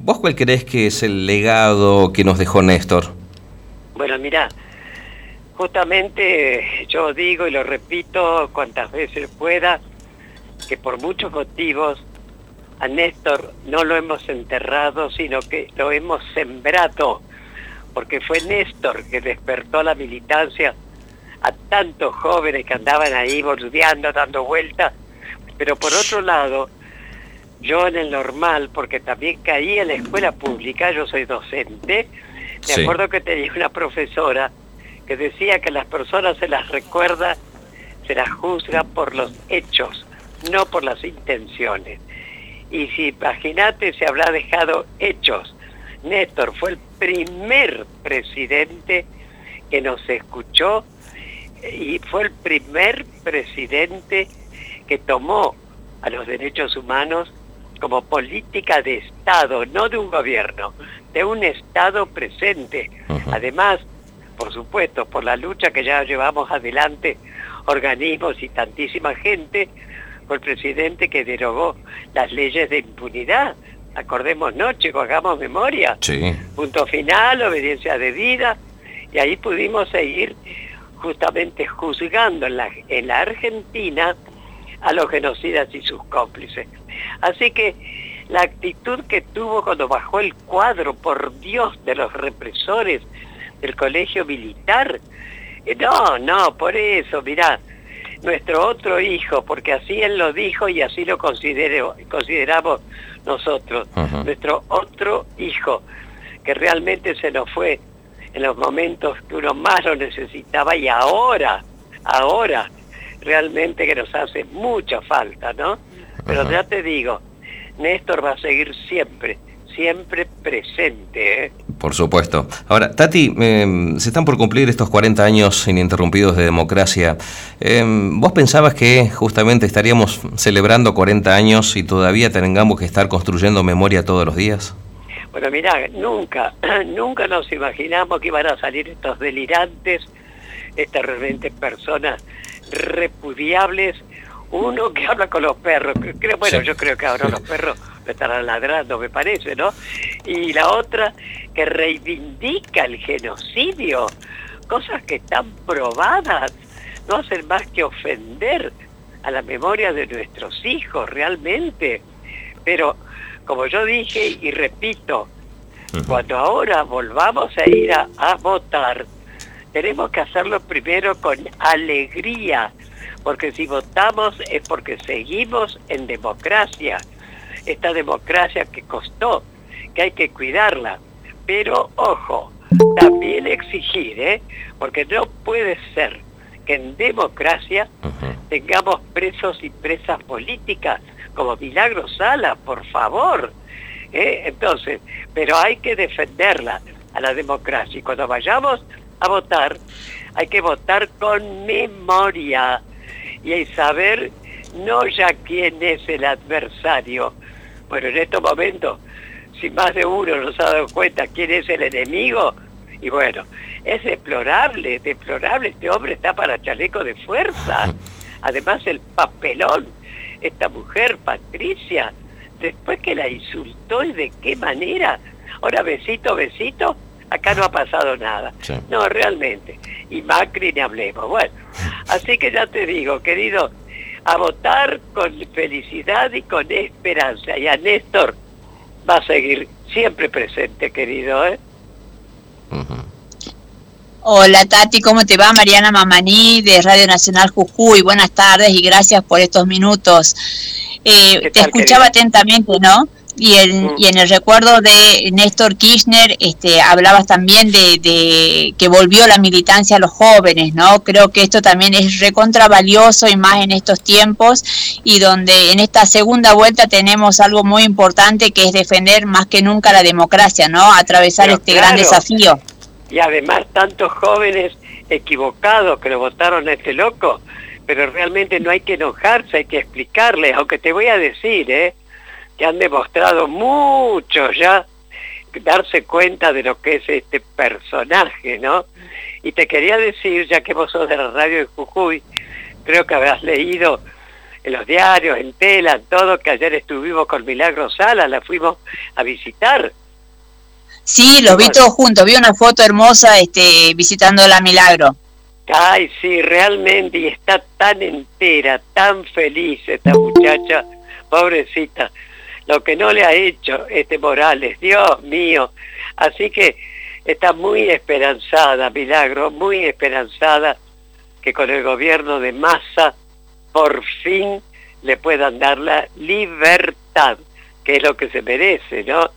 ¿Vos cuál creés que es el legado que nos dejó Néstor? Bueno, mirá, justamente yo digo y lo repito cuantas veces pueda, que por muchos motivos a Néstor no lo hemos enterrado, sino que lo hemos sembrado, porque fue Néstor que despertó la militancia a tantos jóvenes que andaban ahí boludeando, dando vueltas. Pero por otro lado, yo en el normal, porque también caí en la escuela pública, yo soy docente, me acuerdo que tenía una profesora que decía que las personas se las recuerda, se las juzga por los hechos, no por las intenciones. Y si imagínate, se habrá dejado hechos. Néstor fue el primer presidente que nos escuchó y fue el primer presidente que tomó a los derechos humanos como política de Estado, no de un gobierno, de un Estado presente. Además, por supuesto, por la lucha que ya llevamos adelante, organismos y tantísima gente, fue el presidente que derogó las leyes de impunidad. Acordémonos, chicos, hagamos memoria. Sí. Punto final, obediencia debida, y ahí pudimos seguir justamente juzgando en la Argentina a los genocidas y sus cómplices. Así que la actitud que tuvo cuando bajó el cuadro, por Dios, de los represores del colegio militar, no, por eso, mirá, nuestro otro hijo, porque así él lo dijo y así lo consideramos nosotros, nuestro otro hijo, que realmente se nos fue en los momentos que uno más lo necesitaba, y ahora, realmente que nos hace mucha falta, ¿no? Pero ya te digo, Néstor va a seguir siempre presente, ¿eh? Por supuesto. Ahora, Tati, se están por cumplir estos 40 años ininterrumpidos de democracia. ¿Vos pensabas que justamente estaríamos celebrando 40 años y todavía tengamos que estar construyendo memoria todos los días? Bueno, mirá, nunca nos imaginamos que iban a salir estos delirantes, estas realmente personas repudiables. Uno que habla con los perros, yo creo que ahora los perros lo estarán ladrando, me parece, ¿no? Y la otra que reivindica el genocidio, cosas que están probadas, no hacen más que ofender a la memoria de nuestros hijos realmente. Pero, como yo dije y repito, cuando ahora volvamos a ir a votar, tenemos que hacerlo primero con alegría, porque si votamos es porque seguimos en democracia, esta democracia que costó, que hay que cuidarla, pero ojo, también exigir, porque no puede ser que en democracia tengamos presos y presas políticas como Milagro Sala, por favor, entonces, pero hay que defenderla a la democracia, y cuando vayamos a votar hay que votar con memoria y saber no ya quién es el adversario. Bueno, en estos momentos, si más de uno nos ha dado cuenta quién es el enemigo, y bueno, es deplorable, este hombre está para chaleco de fuerza. Además el papelón, esta mujer, Patricia, después que la insultó y de qué manera, ahora besito, acá no ha pasado nada. Sí. No, realmente. Y Macri ni hablemos. Bueno, así que ya te digo, querido, a votar con felicidad y con esperanza. Y a Néstor va a seguir siempre presente, querido, ¿eh? Hola Tati, ¿cómo te va? Mariana Mamaní de Radio Nacional Jujuy. Buenas tardes y gracias por estos minutos. Te escuchaba atentamente, ¿no? Y en el recuerdo de Néstor Kirchner, hablabas también de que volvió la militancia a los jóvenes, ¿no? Creo que esto también es recontra valioso y más en estos tiempos, y donde en esta segunda vuelta tenemos algo muy importante, que es defender más que nunca la democracia, ¿no? Atravesar gran desafío. Y además tantos jóvenes equivocados que lo votaron a este loco, pero realmente no hay que enojarse, hay que explicarles, aunque te voy a decir, que han demostrado mucho ya darse cuenta de lo que es este personaje, ¿no? Y te quería decir, ya que vos sos de la radio de Jujuy, creo que habrás leído en los diarios, en tela, todo, que ayer estuvimos con Milagro Sala, la fuimos a visitar. Sí, los vi todos juntos, vi una foto hermosa visitando la Milagro. Ay, sí, realmente, y está tan entera, tan feliz esta muchacha, pobrecita, lo que no le ha hecho Morales, Dios mío. Así que está muy esperanzada, Milagro, muy esperanzada que con el gobierno de Massa por fin le puedan dar la libertad, que es lo que se merece, ¿no?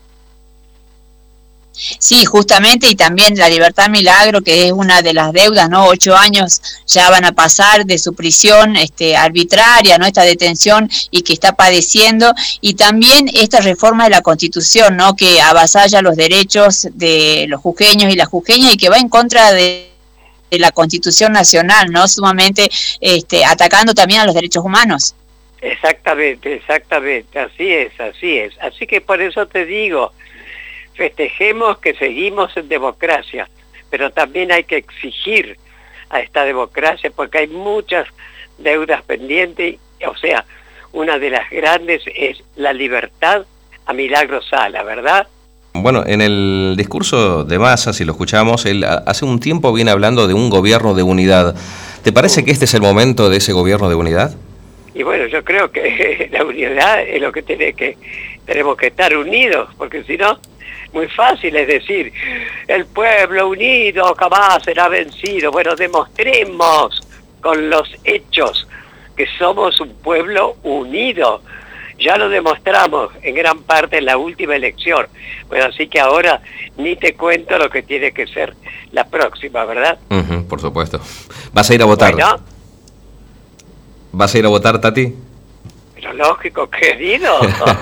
Sí, justamente, y también la libertad Milagro, que es una de las deudas, ¿no? 8 años ya van a pasar de su prisión arbitraria, ¿no? Esta detención y que está padeciendo, y también esta reforma de la Constitución, ¿no? Que avasalla los derechos de los jujeños y las jujeñas y que va en contra de la Constitución Nacional, ¿no? Sumamente atacando también a los derechos humanos. Exactamente, así es. Así que por eso te digo, festejemos que seguimos en democracia, pero también hay que exigir a esta democracia porque hay muchas deudas pendientes, o sea, una de las grandes es la libertad a Milagro Sala, ¿verdad? Bueno, en el discurso de Massa, si lo escuchamos, él hace un tiempo viene hablando de un gobierno de unidad. ¿Te parece que este es el momento de ese gobierno de unidad? Y bueno, yo creo que la unidad es lo que tenemos que estar unidos, porque si no, muy fácil es decir, el pueblo unido jamás será vencido. Bueno, demostremos con los hechos que somos un pueblo unido. Ya lo demostramos en gran parte en la última elección. Bueno, así que ahora ni te cuento lo que tiene que ser la próxima, ¿verdad? Por supuesto. ¿Vas a ir a votar? Bueno, ¿vas a ir a votar, Tati? pero lógico, querido.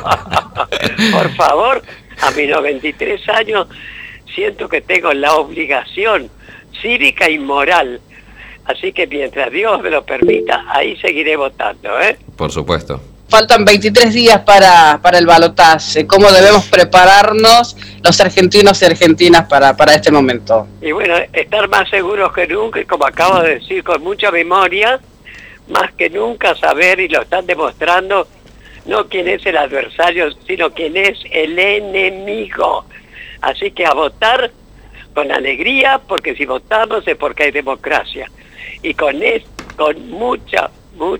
Por favor, a mis 93 años siento que tengo la obligación cívica y moral. Así que mientras Dios me lo permita, ahí seguiré votando, ¿eh? Por supuesto. Faltan 23 días para el balotaje. ¿Cómo debemos prepararnos los argentinos y argentinas para este momento? Y bueno, estar más seguros que nunca, y como acabo de decir, con mucha memoria, más que nunca saber, y lo están demostrando, no quién es el adversario, sino quién es el enemigo. Así que a votar con alegría, porque si votamos es porque hay democracia. Y con mucha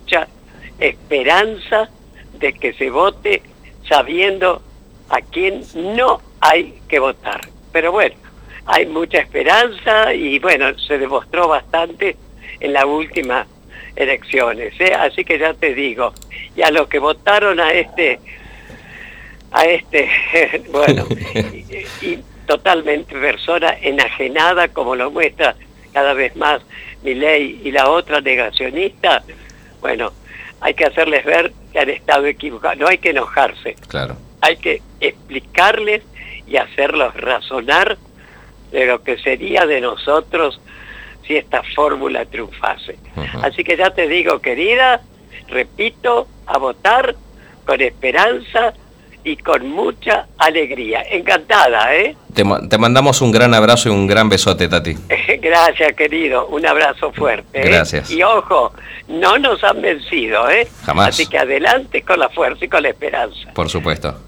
esperanza de que se vote sabiendo a quién no hay que votar. Pero bueno, hay mucha esperanza y bueno, se demostró bastante en las últimas elecciones, ¿eh? Así que ya te digo, y a los que votaron a bueno, y totalmente persona enajenada, como lo muestra cada vez más Milei y la otra negacionista, bueno, hay que hacerles ver que han estado equivocados. No hay que enojarse. Claro. Hay que explicarles y hacerlos razonar de lo que sería de nosotros si esta fórmula triunfase. Así que ya te digo, querida, repito, a votar con esperanza y con mucha alegría. Encantada, ¿eh? Te mandamos un gran abrazo y un gran besote, Tati. Gracias, querido. Un abrazo fuerte. Gracias. Y ojo, no nos han vencido, ¿eh? Jamás. Así que adelante con la fuerza y con la esperanza. Por supuesto.